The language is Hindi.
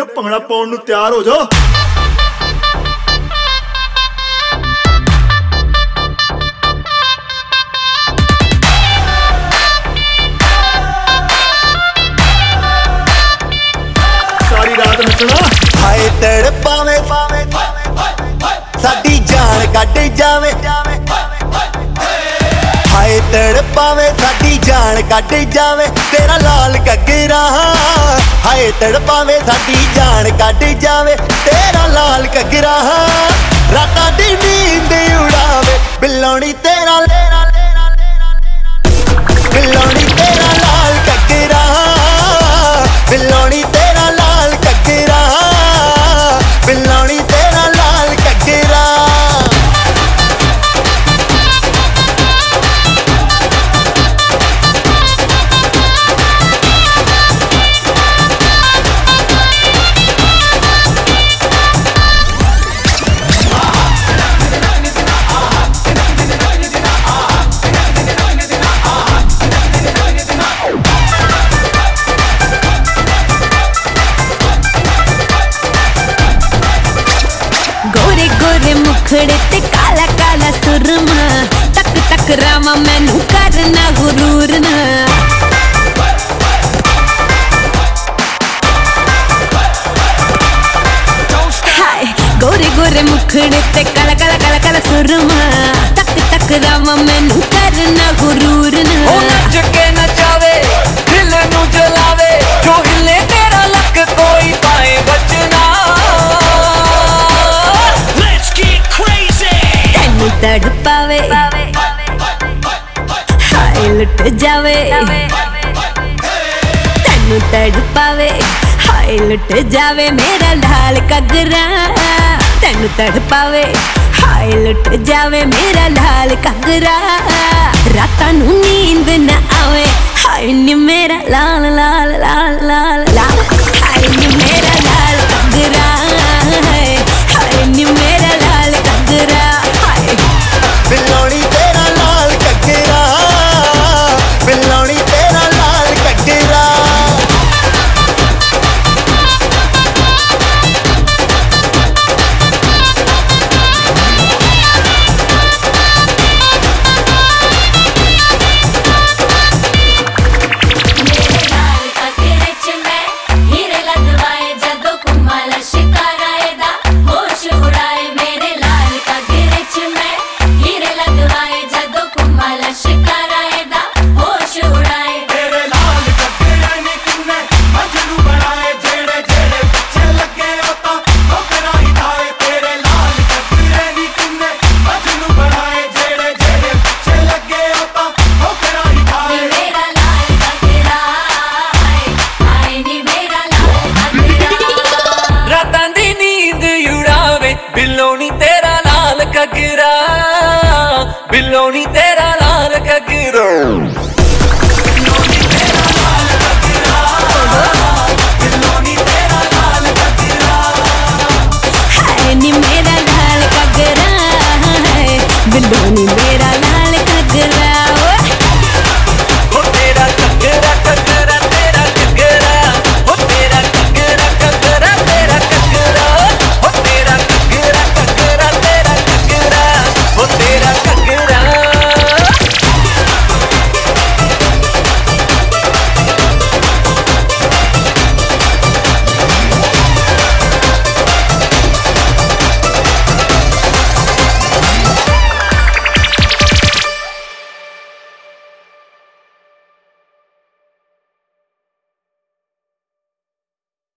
ਭੰਗੜਾ ਪਾਉਣ ਨੂੰ ਤਿਆਰ ਹੋ ਜਾਓ। ਸਾਰੀ ਰਾਤ ਨੱਚਣਾ। ਹਾਏ ਤੜਪਾਵੇਂ ਸਾਡੀ ਜਾਨ ਕੱਢ ਜਾਵੇ, ਹਾਏ ਤੜਪਾਵੇਂ ਸਾਡੀ ਜਾਨ ਕੱਢ ਜਾਵੇ ਤੇਰਾ ਲਾਲ ਘੱਗਰਾ। ਹਾਏ ਤੜਪਾਵੇਂ ਸਾਡੀ ਜਾਨ ਕੱਢ ਜਾਵੇ ਤੇਰਾ ਲਾਲ ਘੱਗਰਾ। ਰਾਤਾਂ ਦੀ ਨੀਂਦ ਉਡਾਵੇ ਬਿੱਲੋਣੀ ਤੇਰਾ, ਬਿੱਲੋਣੀ ਤੇਰਾ ਲਾਲ ਘੱਗਰਾ, ਬਿੱਲੋਣੀ ਤੇਰਾ ਲਾਲ ਘੱਗਰਾ, ਬਿੱਲੋਣੀ ਤੇਰਾ ਲਾਲ ਘੱਗਰਾ। गोरे मुखड़े ते काला काला सुरमा, तक तक रामा मैनू करना गुरूर ना। हाय गोरे गोरे मुखड़े ते काला काला काला काला सुरमा, तक तक रामा मैनू करना गुरूर ना। ओ नच के नचावे दिल नू जलावे, जो हिले तेरा लक कोई पाए बचना। तड़पावे हाय लुट जावे, तेनू तड़पावे हाय लुट जावे मेरा लाल घग्गरा। तेनू तड़पावे हाय लुट जावे मेरा लाल घग्गरा। रातां नू नींद न आवे हाय नी मेरा लाल लाल लाल लाल लाल। हाय नी मेरा लाल घग्गरा, हाय नी मेरा लाल घग्गरा। बिल्लोनी तेरा लाल घग्गरा, बिल्लोनी तेरा लाल घग्गरा। बिल्लोनी तेरा लाल घग्गरा, बिल्लोनी तेरा लाल घग्गरा।